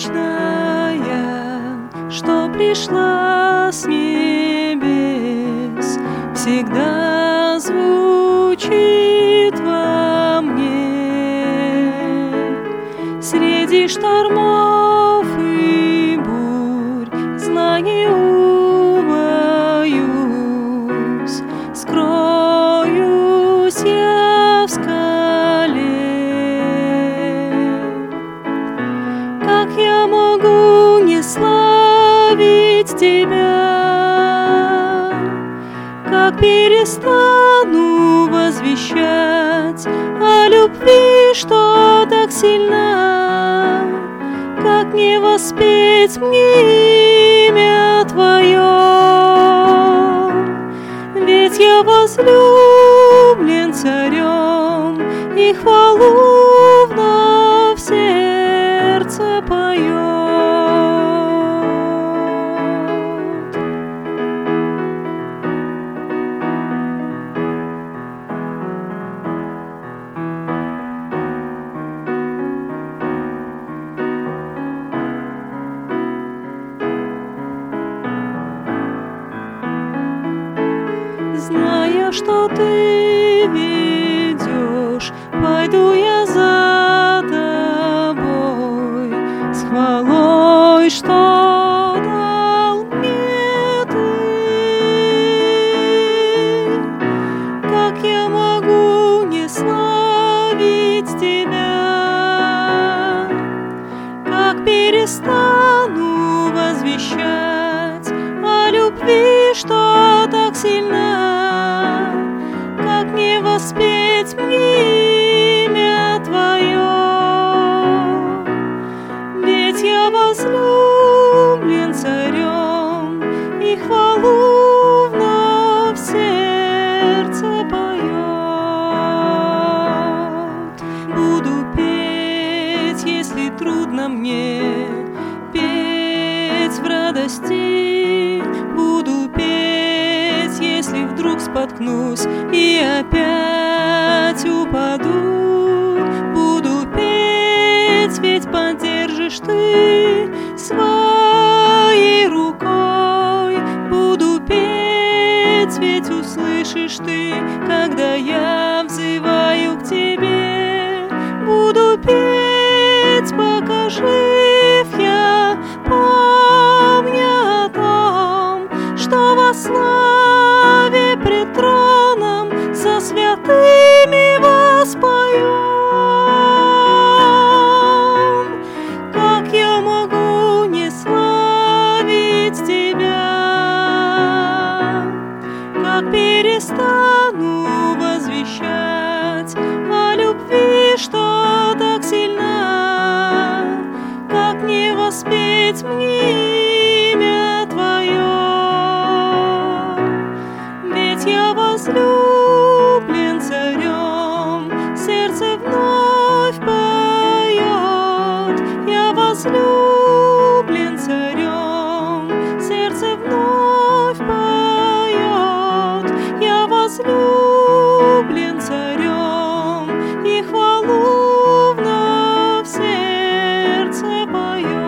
вечная, что пришла с небес, всегда звучит во мне. Среди штормов и бурь знаний убоюсь, скроюсь я в скале. Как я могу не славить Тебя? Как перестану возвещать о любви, что так сильна? Как не воспеть мне имя Твое? Ведь я возлюблен царем, и хвалу вновь в сердце поет. Зная, что Ты ведешь, пойду я за Тобой с хвалой, что дал мне Ты. Как я могу не славить Тебя? Как перестану возвещать о любви, что так сильна? Как не воспеть мне имя Твое? Ведь я возлюблен царем, и хвалу вновь в сердце поет. Буду петь, если трудно мне, петь в радости. Буду петь, если вдруг споткнусь и опять упаду. Буду петь, ведь поддержишь Ты своей рукой. Буду петь, ведь услышишь Ты, когда я взываю к Тебе. Буду петь, пока жив я, помня о том, что во славе пред троном со святыми воспоем. Как я могу не славить Тебя? Как перестану возвещать о любви, что так сильна? Как не воспеть мне имя Твое? Ведь я возлюблен царем, сердце вновь поет. Я возлюблен царем, сердце вновь поет. Я возлюблен царем, и хвалу вновь в сердце поет.